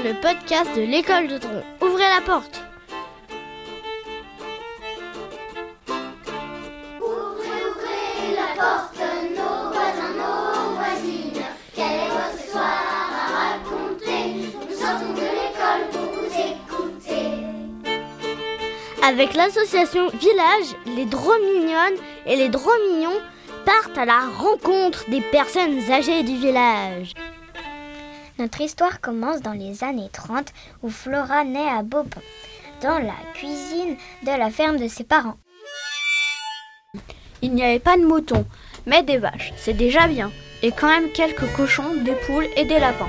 le podcast de l'école de Dron. Ouvrez la porte. Ouvrez la porte, nos voisins, nos voisines. Quelle est votre histoire à raconter? Nous sortons de l'école pour vous écouter. Avec l'association Village, les Drôles Mignonnes et les Drôles Mignons partent à la rencontre des personnes âgées du village. Notre histoire commence dans les années 30 où Flora naît à Beaupont, dans la cuisine de la ferme de ses parents. Il n'y avait pas de moutons, mais des vaches, c'est déjà bien. Et quand même quelques cochons, des poules et des lapins.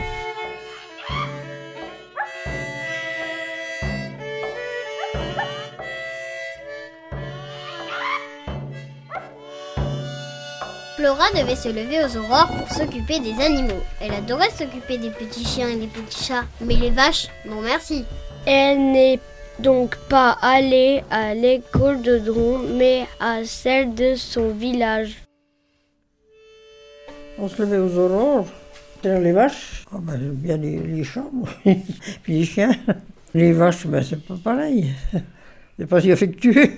Flora devait se lever aux aurores pour s'occuper des animaux. Elle adorait s'occuper des petits chiens et des petits chats, mais les vaches, non merci. Elle n'est donc pas allée à l'école de Dron, mais à celle de son village. On se levait aux aurores, c'était les vaches. Oh ben, j'aime bien les chats, moi. Puis les chiens. Les vaches, ben, c'est pas pareil. C'est pas si affectueux.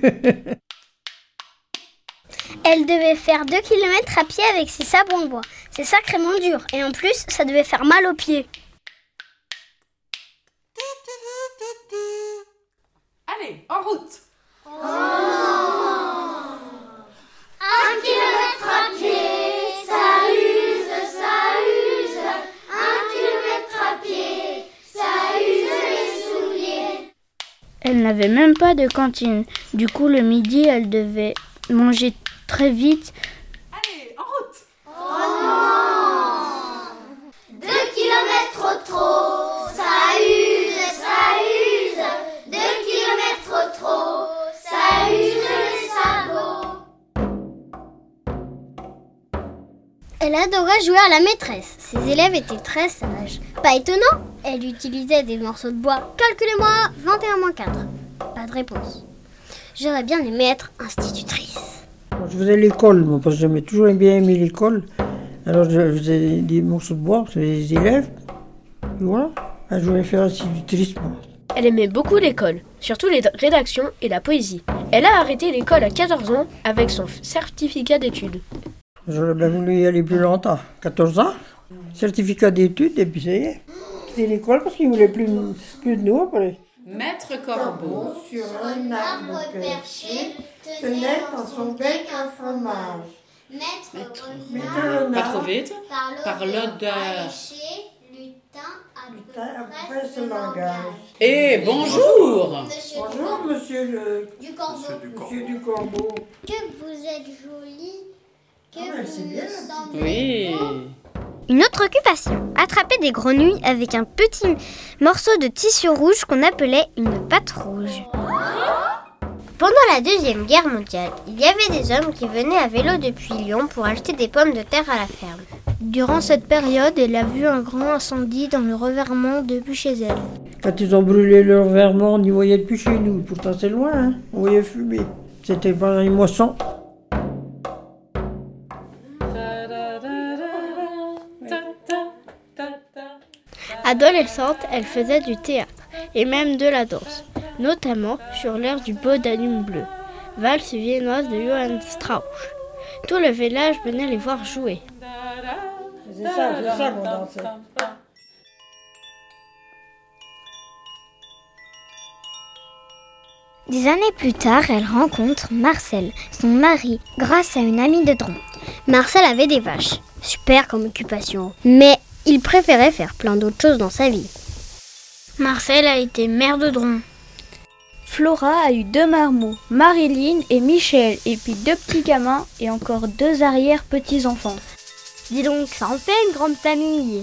Elle devait faire 2 km à pied avec ses sabots en bois. C'est sacrément dur. Et en plus, ça devait faire mal aux pieds. Allez, en route! 1 kilomètre à pied, ça use, ça use. 1 kilomètre à pied, ça use les souliers. Elle n'avait même pas de cantine. Du coup, le midi, elle devait manger très vite. Allez, en route! Oh non! 2 kilomètres trop, ça use, ça use. 2 kilomètres trop, ça use les sabots. Elle adorait jouer à la maîtresse. Ses élèves étaient très sages. Pas étonnant, elle utilisait des morceaux de bois. Calculez-moi 21 - 4. Pas de réponse. J'aurais bien aimé être institutrice. Moi, je faisais l'école, moi, parce que j'aimais toujours bien aimé l'école. Alors je faisais des morceaux de bois pour les élèves. Et voilà. Je voulais faire institutrice, moi. Elle aimait beaucoup l'école, surtout les rédactions et la poésie. Elle a arrêté l'école à 14 ans avec son certificat d'études. J'aurais bien voulu y aller plus longtemps. 14 ans, certificat d'études, et puis ça y est. Quitté l'école parce qu'ils ne voulaient plus de nous après. Maître Corbeau. Sur un arbre perché, tenait dans son bec un fromage. Maître Pas trop vite. Par l'odeur. lutin Après ce langage. Et bonjour! Bonjour, monsieur Du corbeau. monsieur du Corbeau. Que vous êtes jolie. Que Ah ouais, c'est bien. semblez Oui. Une autre occupation, attraper des grenouilles avec un petit morceau de tissu rouge qu'on appelait une patte rouge. Pendant la Deuxième Guerre mondiale, il y avait des hommes qui venaient à vélo depuis Lyon pour acheter des pommes de terre à la ferme. Durant cette période, elle a vu un grand incendie dans le Revermont depuis chez elle. Quand ils ont brûlé leur Vermont, on n'y voyait plus chez nous. Pourtant, c'est loin, hein. On voyait fumer. C'était pendant les moissons. Adolescente, elle faisait du théâtre et même de la danse, notamment sur l'air du Beau Danube bleu, valse viennoise de Johann Strauss. Tout le village venait les voir jouer. C'est ça qu'on dansait. Des années plus tard, elle rencontre Marcel, son mari, grâce à une amie de Dron. Marcel avait des vaches, super comme occupation, mais il préférait faire plein d'autres choses dans sa vie. Marcel a été mère de Dron. Flora a eu 2 marmots, Marilyn et Michel, et puis 2 petits gamins et encore 2 arrière-petits-enfants. Dis donc, ça en fait une grande famille.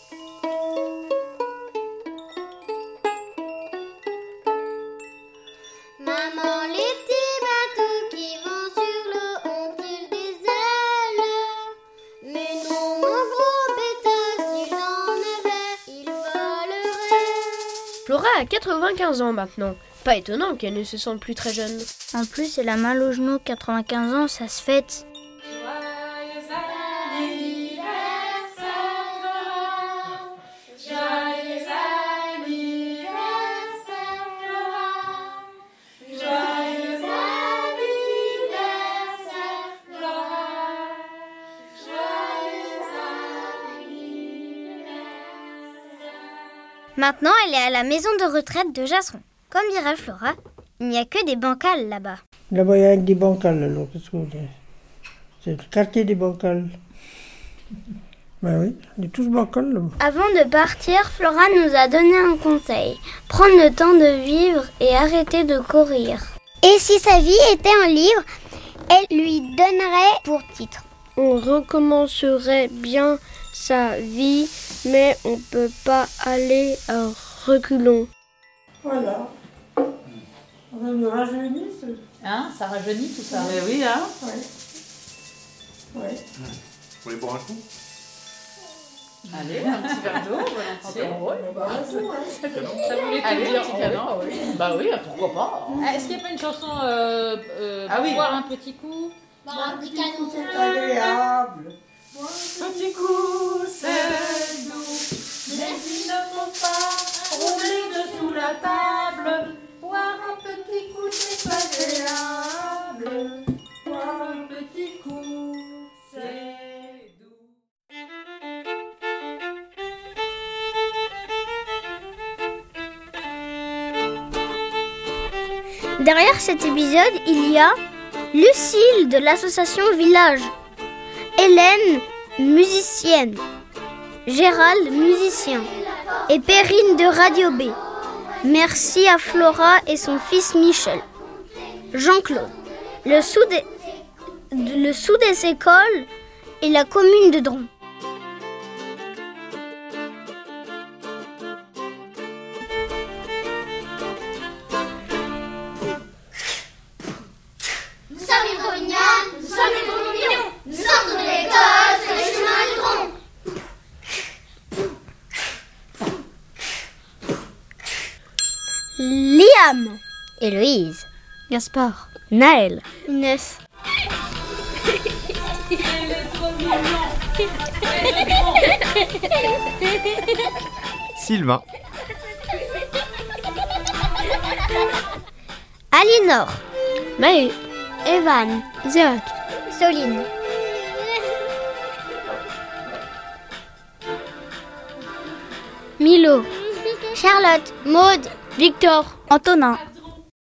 Maman, les petits bateaux qui vont sur l'eau ont-ils des ailes? Mais non, mon gros bêta, s'il en avait, il volerait. Flora a 95 ans maintenant. Pas étonnant qu'elle ne se sente plus très jeune. En plus, elle a mal au genou, 95 ans, ça se fête. Joyeux anniversaire, Flora. Joyeux Maintenant, elle est à la maison de retraite de Jasson. Comme dirait Flora, il n'y a que des bancales là-bas. Là-bas, il y a des bancales, alors. C'est le quartier des bancales. Ben oui, on est tous bancales là-bas. Avant de partir, Flora nous a donné un conseil. Prendre le temps de vivre et arrêter de courir. Et si sa vie était un livre, elle lui donnerait pour titre. On recommencerait bien sa vie, mais on ne peut pas aller à reculons. Voilà. On va nous rajeunir. Hein, ça rajeunit tout ça. Mais oui, hein. Ouais. Vous voulez boire un coup? Allez, un petit verre d'eau, volontiers. Ça voulait Allez, tout dire. un petit canon, oui. Bah oui, pourquoi pas. Est-ce qu'il n'y a pas une chanson oui. boire un petit coup? Un petit canon. C'est agréable. Petit coup, c'est doux, mais il ne faut pas rouler dessous la table. Boire un petit coup, c'est agréable. Boire un petit coup, c'est doux. Derrière cet épisode, il y a Lucille de l'association Village, Hélène, musicienne, Gérald, musicien, et Perrine de Radio B. Merci à Flora et son fils Michel. Jean-Claude, le sous des écoles et la commune de Dron. Nous sommes les gros mignons, nous sommes les gros mignons. Nous sortons de l'école sur les chemins du tronc. Liam, Héloïse, Gaspard, Naël, Inès. Sylvain, Alinor, Maë, Evan, Zéac, Soline. Milo, Charlotte, Maude, Victor, Antonin,